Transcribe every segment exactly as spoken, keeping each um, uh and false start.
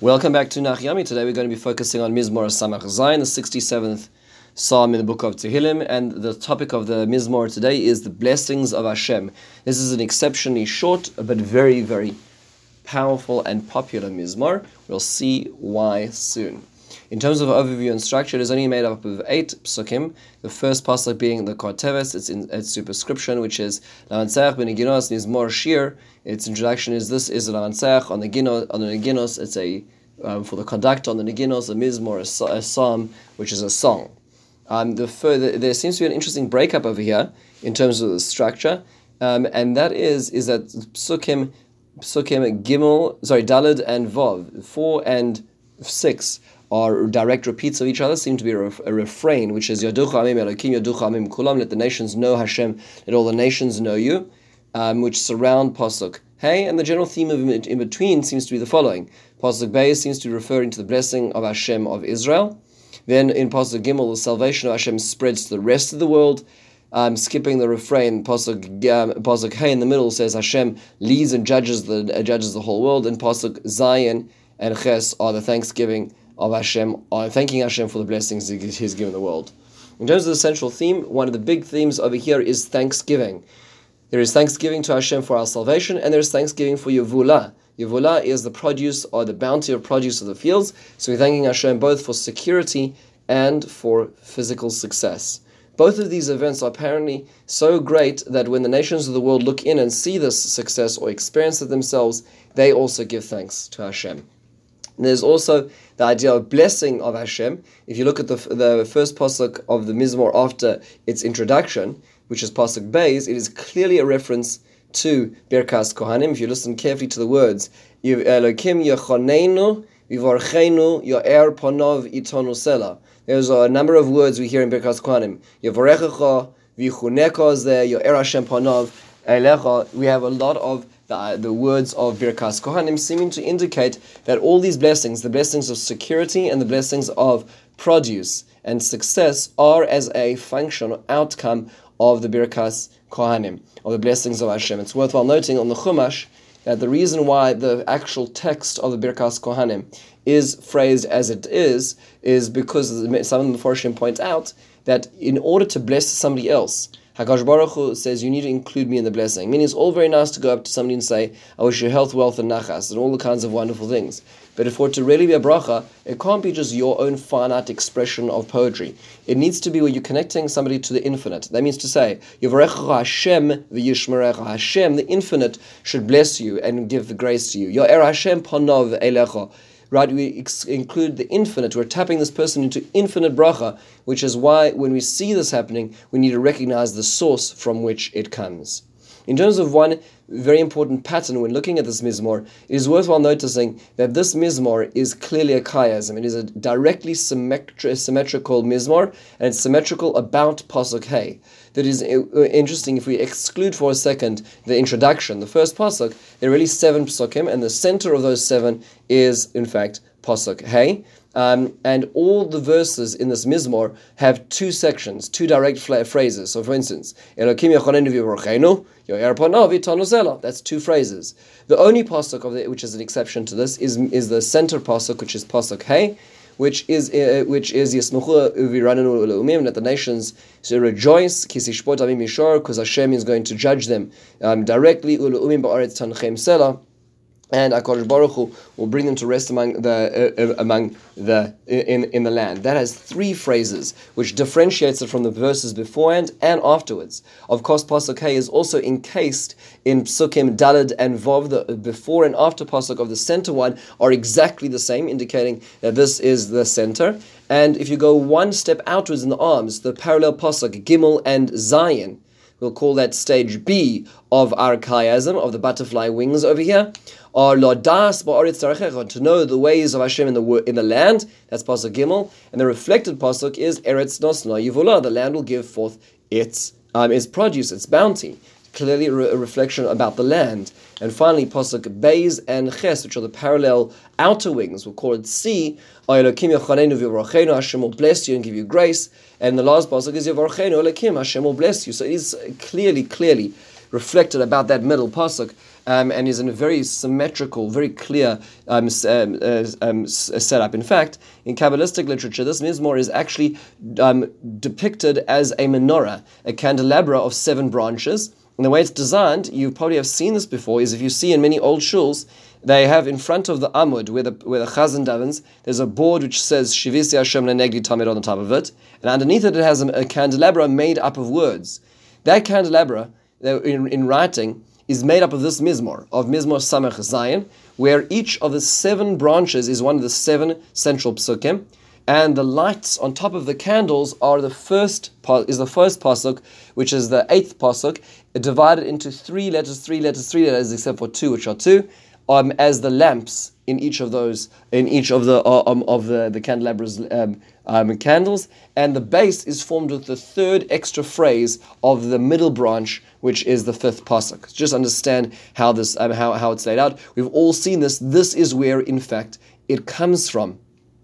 Welcome back to Nach Yomi. Today we're going to be focusing on Mizmor Samach Zayin, the sixty-seventh Psalm in the book of Tehillim, and the topic of the Mizmor today is the blessings of Hashem. This is an exceptionally short but very, very powerful and popular Mizmor. We'll see why soon. In terms of overview and structure, it is only made up of eight psukim. The first pasuk being the Korteves, its, in, its superscription, which is Lavantzach b'neginos Mizmor Shir. Its introduction is this is a Lavantzach on the Ginos. On the Neginos, it's a um, for the conductor on the Neginos, a Mizmor, a, a psalm, which is a song. Um, the further, there seems to be an interesting breakup over here in terms of the structure, um, and that is is that psukim, psukim Gimel, sorry, Daled and Vav, four and six are direct repeats of each other, seem to be a, ref, a refrain, which is Yaducha Amim Elokim, Yaducha Amim Kulam, let the nations know Hashem, let all the nations know you, um, which surround Pasuk Hey, and the general theme of it in between seems to be the following. Pasuk Bey seems to be referring to the blessing of Hashem of Israel. Then in Pasuk Gimel, the salvation of Hashem spreads to the rest of the world. Um, skipping the refrain, Pasuk um, Pasuk Hey in the middle says Hashem leads and judges the uh, judges the whole world, and Pasuk Zayin and Ches are the thanksgiving of Hashem, are thanking Hashem for the blessings He's given the world. In terms of the central theme, one of the big themes over here is thanksgiving. There is thanksgiving to Hashem for our salvation, and there is thanksgiving for Yevula. Yevula is the produce or the bounty of produce of the fields. So we're thanking Hashem both for security and for physical success. Both of these events are apparently so great that when the nations of the world look in and see this success or experience it themselves, they also give thanks to Hashem. And there's also the idea of blessing of Hashem. If you look at the the first pasuk of the Mizmor after its introduction, which is pasuk Beis, it is clearly a reference to Birkas Kohanim. If you listen carefully to the words, Elokim Yechonenu Vivorchenu Yo'er Ponov Itonu Sela. There's a number of words we hear in Birkas Kohanim. Yevorechecha, Vichuneka is there, Yo'er Hashem Ponov Elecha. We have a lot of The, the words of Birkas Kohanim seeming to indicate that all these blessings, the blessings of security and the blessings of produce and success, are as a function or outcome of the Birkas Kohanim, of the blessings of Hashem. It's worthwhile noting on the Chumash that the reason why the actual text of the Birkas Kohanim is phrased as it is, is because some of the Meforshim point out that in order to bless somebody else, Hakadosh Baruch Hu says you need to include me in the blessing. Meaning it's all very nice to go up to somebody and say, I wish you health, wealth, and nachas, and all the kinds of wonderful things. But if for it to really be a bracha, it can't be just your own finite expression of poetry. It needs to be where you're connecting somebody to the infinite. That means to say, Yivarecha Hashem v'yishmerecha. Hashem, the infinite, should bless you and give the grace to you. Yo'er Hashem panov elecha. Right, we ex- include the infinite. We're tapping this person into infinite bracha, which is why when we see this happening, we need to recognize the source from which it comes. In terms of one very important pattern when looking at this Mizmor, it is worthwhile noticing that this Mizmor is clearly a chiasm. It is a directly symmetri- symmetrical Mizmor, and it's symmetrical about Pasuk Hey. That is interesting if we exclude for a second the introduction, the first Pasuk. There are really seven Pasukim, and the center of those seven is, in fact, Pasuk Hey. Um, and all the verses in this Mizmor have two sections, two direct fla- phrases. So, for instance, Elokim Yechonenu V'Yorchenu, Yo'er Ponav Itonu Sela. That's two phrases. The only pasuk of the, which is an exception to this, is is the center pasuk, which is pasuk Hey, which is uh, which is Yismuchu Uviranenu Leumim, that the nations should rejoice, Kisishpot Amim Yishor, because Hashem is going to judge them um, directly. Uleumim Ba'aretz Tanchem Sela. And HaKadosh Baruch Hu will bring them to rest among the uh, among the in in the land. That has three phrases, which differentiates it from the verses beforehand and afterwards. Of course, Pasuk Hey is also encased in Psukim Daled and Vav. The before and after Pasuk of the center one are exactly the same, indicating that this is the center. And if you go one step outwards in the arms, the parallel Pasuk Gimel and Zayin, we'll call that stage B of our chiasm, of the butterfly wings over here, are Lodas Ba'aretz Tarechecha, to know the ways of Hashem in the in the land. That's Pasuk Gimel, and the reflected Pasuk is Eretz Nosna Yivula. The land will give forth its um, its produce, its bounty. Clearly, a, re- a reflection about the land. And finally, Pasuk Beis and Ches, which are the parallel outer wings, we'll call it C. Elokim Yechonenu V'Yorchenu. Hashem will bless you and give you grace. And the last Pasuk is Yevorchenu Elokim. Hashem will bless you. So it is clearly, clearly reflected about that middle pasuk um, and is in a very symmetrical, very clear um, um, uh, um, setup. In fact, in Kabbalistic literature, this Mizmor is actually um, depicted as a menorah, a candelabra of seven branches. And the way it's designed, you probably have seen this before, is if you see in many old shuls, they have in front of the amud, where the where the chazan davens, there's a board which says Shivisi Hashem Lenegdi Tamid on the top of it, and underneath it it has a, a candelabra made up of words. That candelabra, in, in writing, is made up of this Mizmor, of Mizmor Samach Zayin, where each of the seven branches is one of the seven central psukim, and the lights on top of the candles are the first is the first pasuk, which is the eighth pasuk, divided into three letters, three letters, three letters, except for two, which are two, um, as the lamps in each of those, in each of the uh, um, of the the candelabra's um, um, candles, and the base is formed with the third extra phrase of the middle branch, which is the fifth pasuk. Just understand how this um, how how it's laid out. We've all seen this. This is where, in fact, it comes from.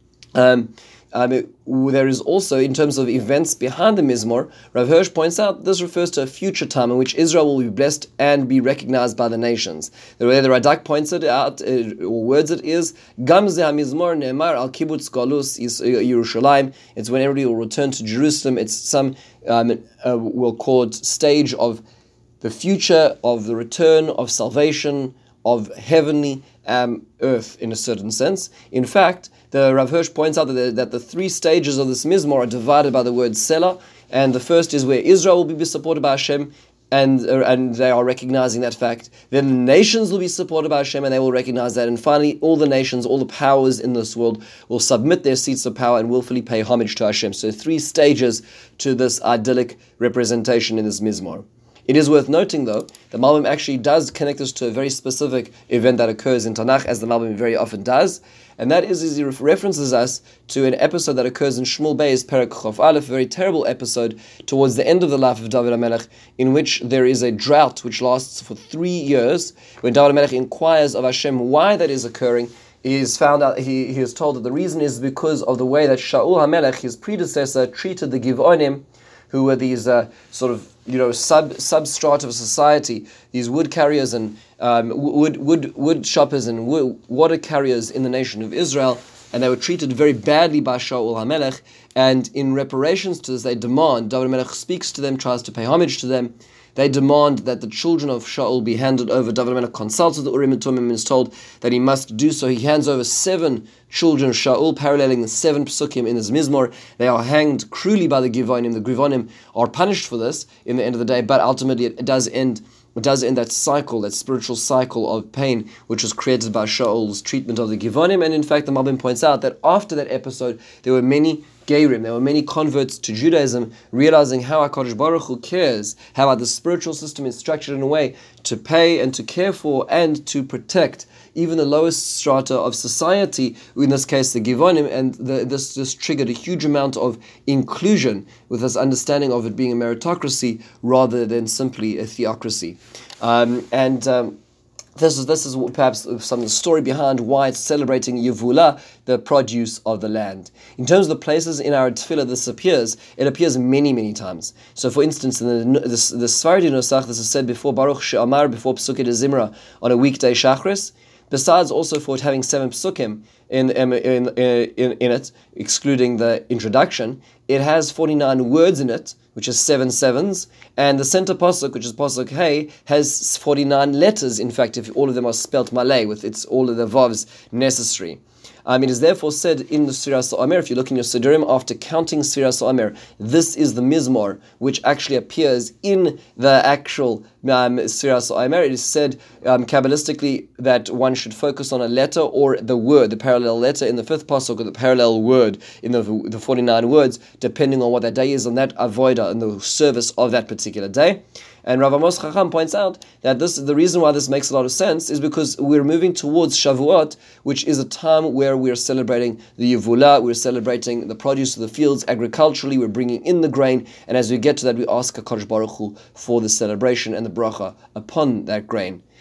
Um, um, it, there is also, in terms of events behind the Mizmor, Rav Hirsch points out this refers to a future time in which Israel will be blessed and be recognized by the nations. The way the Radak points it out, uh, or words it is, Gam ze ha-Mizmor ne'emar al kibbutz galus Yerushalayim. It's when everybody will return to Jerusalem. It's some, um, uh, we'll call it stage of the future, of the return of salvation, of heavenly um, earth in a certain sense. In fact, the Rav Hirsch points out that the, that the three stages of this Mizmor are divided by the word Selah, and the first is where Israel will be supported by Hashem, and uh, and they are recognizing that fact. Then the nations will be supported by Hashem, and they will recognize that. And finally, all the nations, all the powers in this world will submit their seats of power and willfully pay homage to Hashem. So three stages to this idyllic representation in this Mizmor. It is worth noting, though, that Malbim actually does connect this to a very specific event that occurs in Tanakh, as the Malbim very often does, and that is, is he references us to an episode that occurs in Shmuel Bey's Perek Chof Aleph, a very terrible episode towards the end of the life of David HaMelech, in which there is a drought which lasts for three years. When David HaMelech inquires of Hashem why that is occurring, he is found out. He, he is told that the reason is because of the way that Shaul HaMelech, his predecessor, treated the Givonim, who were these uh, sort of, you know, sub substrata of society, these wood carriers and um, wood wood wood shoppers and wood, water carriers in the nation of Israel, and they were treated very badly by Shaul HaMelech. And in reparations to this, they demand, David HaMelech speaks to them, tries to pay homage to them. They demand that the children of Shaul be handed over. David HaMelech consults with the Urim and Tumim and is told that he must do so. He hands over seven children of Shaul, paralleling the seven psukim in his Mizmor. They are hanged cruelly by the Givonim. The Givonim are punished for this in the end of the day, but ultimately it does end It does end that cycle, that spiritual cycle of pain, which was created by Shaul's treatment of the Givonim. And in fact, the Malbim points out that after that episode, there were many Geirim, there were many converts to Judaism, realizing how HaKadosh Baruch Hu cares, how the spiritual system is structured in a way to pay and to care for and to protect even the lowest strata of society, in this case the Givonim, and the, this, this triggered a huge amount of inclusion with this understanding of it being a meritocracy rather than simply a theocracy. Um, and um, This is this is perhaps some of the story behind why it's celebrating Yevula, the produce of the land. In terms of the places in our tefillah this appears, it appears many, many times. So, for instance, in the the, the Sfardi Nusach, this is said before Baruch She'amar, before Psukei de Zimra on a weekday Shachris. Besides also for it having seven psukim in, in, in, in, in it, excluding the introduction, it has forty-nine words in it, which is seven sevens, and the center pasuk, which is pasuk Hey, has forty-nine letters. In fact, if all of them are spelt Malay, with its all of the vavs necessary. Um, it is therefore said in the Sfiras HaOmer, if you look in your Sidurim, after counting Sfiras HaOmer, this is the Mizmor, which actually appears in the actual um, Sfiras HaOmer. It is said um, Kabbalistically that one should focus on a letter or the word, the parallel letter in the fifth pasuk, or the parallel word in the, the forty-nine words, depending on what that day is, on that avodah, and the service of that particular day. And Rav Amos Chacham points out that this the reason why this makes a lot of sense is because we're moving towards Shavuot, which is a time where we're celebrating the Yevula, we're celebrating the produce of the fields agriculturally, we're bringing in the grain, and as we get to that, we ask HaKadosh Baruch Hu for the celebration and the bracha upon that grain.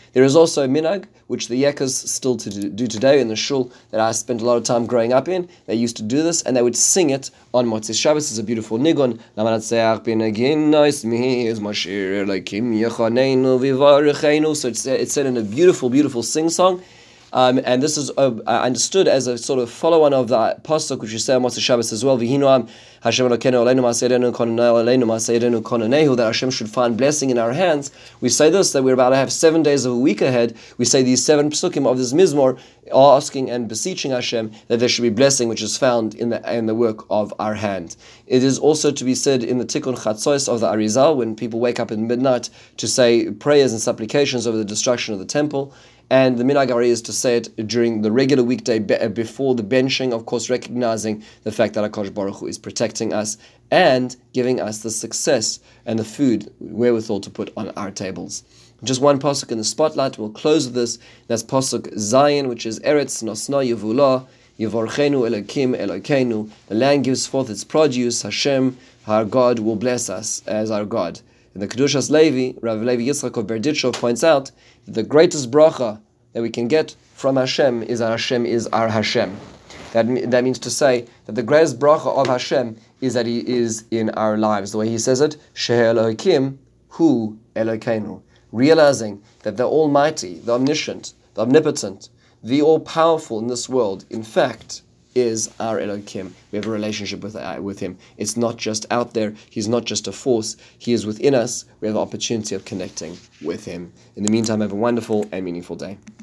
There is also a minhag, which the Yekas still to do today in the shul that I spent a lot of time growing up in. They used to do this, and they would sing it on Motzei Shabbos. It's a beautiful nigun. So it's, it's said in a beautiful, beautiful sing-song. Um, and this is uh, understood as a sort of follow-on of the pasuk which you say on Motzei Shabbos as well. V'hinu Hashem Elokeinu aleinu ma'aseh kononenu aleinu ma'aseh kononehu, that Hashem should find blessing in our hands. We say this, that we're about to have seven days of a week ahead. We say these seven psukim of this mizmor, asking and beseeching Hashem that there should be blessing which is found in the in the work of our hand. It is also to be said in the Tikkun Chatzos of the Arizal, when people wake up in midnight to say prayers and supplications over the destruction of the temple. And the minhag ari is to say it during the regular weekday before the benching, of course recognizing the fact that HaKadosh Baruch Hu is protecting us and giving us the success and the food wherewithal to put on our tables. Just one pasuk in the spotlight. We'll close with this. That's pasuk Zayin, which is Eretz Nosna Yevula Yevorchenu Elokim Elokeinu. The land gives forth its produce. Hashem, our God, will bless us as our God. And the Kedushas Levi, Rav Levi Yitzchak of Berditchev, points out that the greatest bracha that we can get from Hashem is that Hashem is our Hashem. That, that means to say that the greatest bracha of Hashem is that He is in our lives. The way He says it, She'eh Elokim Hu Elokeinu. Realizing that the Almighty, the Omniscient, the Omnipotent, the All-Powerful in this world, in fact, is our Elokim. We have a relationship with, uh, with Him. It's not just out there. He's not just a force. He is within us. We have the opportunity of connecting with Him. In the meantime, have a wonderful and meaningful day.